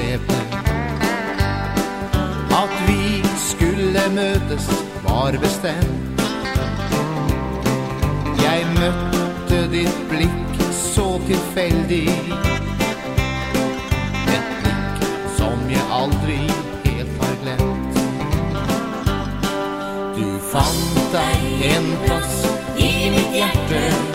skjebne. At vi skulle møtes var bestemt. Jeg møtte ditt blikk så tilfeldig. Et blikk som jeg aldri helt har glemt. Du fant deg en plass i mitt hjerte.